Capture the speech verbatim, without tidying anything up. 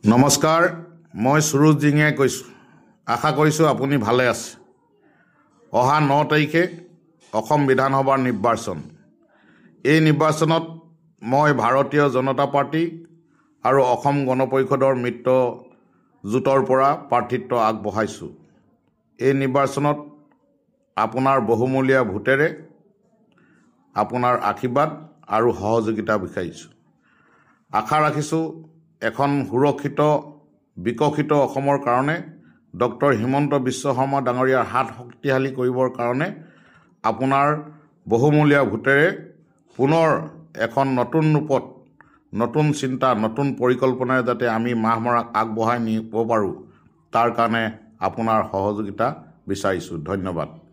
নমস্কাৰ, মই সুৰুজ জিঙিয়াই কৈছোঁ। আশা কৰিছোঁ আপুনি ভালে আছে। অহা ন তাৰিখে অসম বিধানসভাৰ নিৰ্বাচন। এই নিৰ্বাচনত মই ভাৰতীয় জনতা পাৰ্টি আৰু অসম গণ পৰিষদৰ মিত্ৰ জোঁটৰ পৰা প্ৰাৰ্থিত্ব আগবঢ়াইছোঁ। এই নিৰ্বাচনত আপোনাৰ বহুমূলীয়া ভোটেৰে আপোনাৰ আশীৰ্বাদ আৰু সহযোগিতা বিচাৰিছোঁ। আশা ৰাখিছোঁ এখন সুৰক্ষিত বিকশিত অসমৰ কাৰণে ডক্টৰ হিমন্ত বিশ্ব শৰ্মা ডাঙৰীয়াৰ হাত শক্তিশালী কৰিবৰ কাৰণে আপোনাৰ বহুমূলীয়া ভোটেৰে পুনৰ এখন নতুন ৰূপত নতুন চিন্তা নতুন পৰিকল্পনাৰে যাতে আমি মাহমৰাক আগবঢ়াই নিব পাৰোঁ, তাৰ কাৰণে আপোনাৰ সহযোগিতা বিচাৰিছোঁ। ধন্যবাদ।